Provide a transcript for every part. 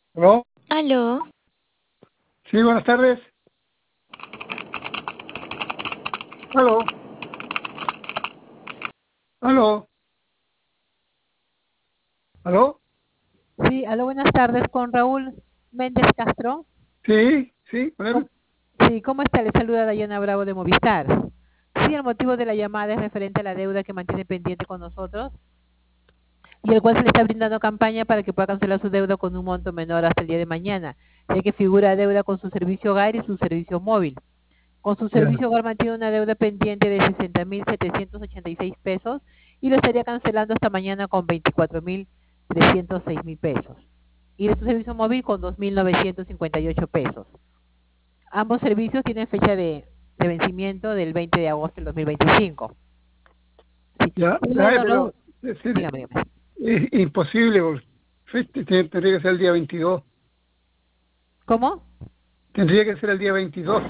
¿Aló? Aló, Sí, buenas tardes. ¿Aló? ¿Aló? ¿Aló? Sí, aló, buenas tardes con Raúl Méndez Castro. Sí, sí, con ¿Cómo- él. Sí, ¿cómo está? Le saluda Dayana Bravo de Movistar. Sí, el motivo de la llamada es referente a la deuda que mantiene pendiente con nosotros y el cual se le está brindando campaña para que pueda cancelar su deuda con un monto menor hasta el día de mañana, ya que figura deuda con su servicio hogar y su servicio móvil. Con su Ya, servicio hogar mantiene una deuda pendiente de 60.786 pesos y lo estaría cancelando hasta mañana con 24.306 pesos. Y de su servicio móvil con 2.958 pesos. Ambos servicios tienen fecha de vencimiento del 20 de agosto del 2025. Sí. ya, Dime, ya, don pero Raúl, es decir, dígame, dígame. es imposible, porque tendría que ser el día 22. ¿Cómo? Tendría que ser el día 22.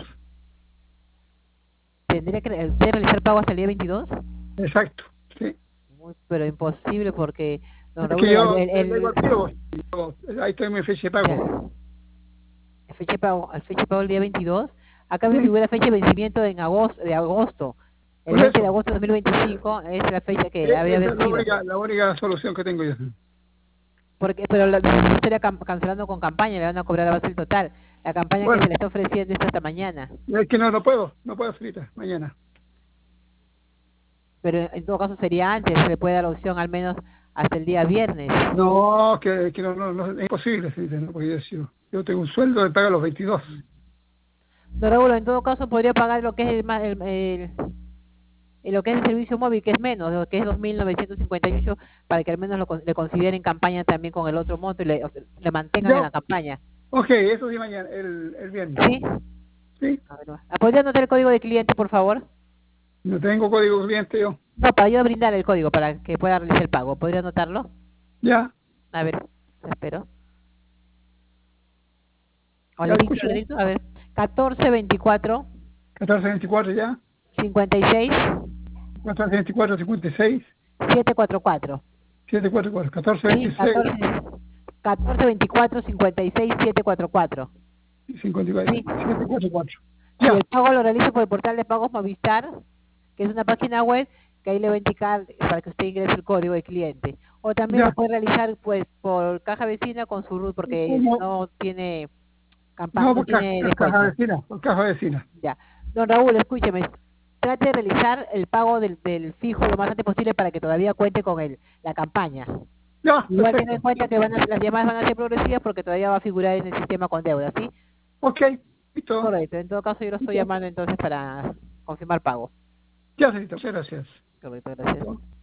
¿Tendría que usted realizar pago hasta el día 22? Exacto, sí. Pero imposible porque, don Es Raúl, que yo le digo al tiro, pues, ahí está mi fecha de pago. ya, fecha de pago el día 22. Acá me Sí, figura fecha de vencimiento en agosto. El por 20 de eso. agosto de 2025 es la fecha que habría Esa es vencido. la única solución que tengo yo. Pero no estaría cancelando con campaña, le van a cobrar a base del total. La campaña que Bueno, se le está ofreciendo es hasta mañana. es que no puedo hacer ahorita, mañana. Pero en todo caso sería antes, se le puede dar la opción al menos hasta el día viernes. No, que no, es imposible, señorita, no, porque yo tengo un sueldo de paga los 22. Don Raúl, en todo caso podría pagar lo que es lo que es el servicio móvil, que es menos, lo que es 2.958, para que al menos le consideren campaña también con el otro monto y le mantengan en Ya, la campaña. ok, eso sí mañana, el viernes. ¿Sí? Sí, A ver, ¿podría anotar el código de cliente, por favor? no tengo código cliente yo. No, para yo brindar el código para que pueda realizar el pago. ¿Podría anotarlo? Ya, A ver, espero. O ya le lo dicto, escucho. le dicto. A ver, 1424 1424 ya, 56 1424 56 744. 744, Sí, 1426 14 24 56 744. 54, Sí, 744. si Ya, el pago lo realiza por el portal de pagos Movistar, que es una página web que ahí le va a indicar para que usted ingrese el código de cliente. O también lo ya. puede realizar pues por caja vecina con su RUT porque ¿Cómo? no tiene No, no tiene caja descuento. vecina, por caja vecina. Ya. Don Raúl, escúcheme. Trate de realizar el pago del fijo lo más antes posible para que todavía cuente con la campaña. Ya, Igual tenga en perfecto. cuenta que las llamadas van a ser progresivas porque todavía va a figurar en el sistema con deuda, ¿sí? Ok, listo. Correcto. En todo caso, yo lo estoy Listo. llamando entonces para confirmar pago. Ya, señorita, muchas gracias. Correcto, gracias.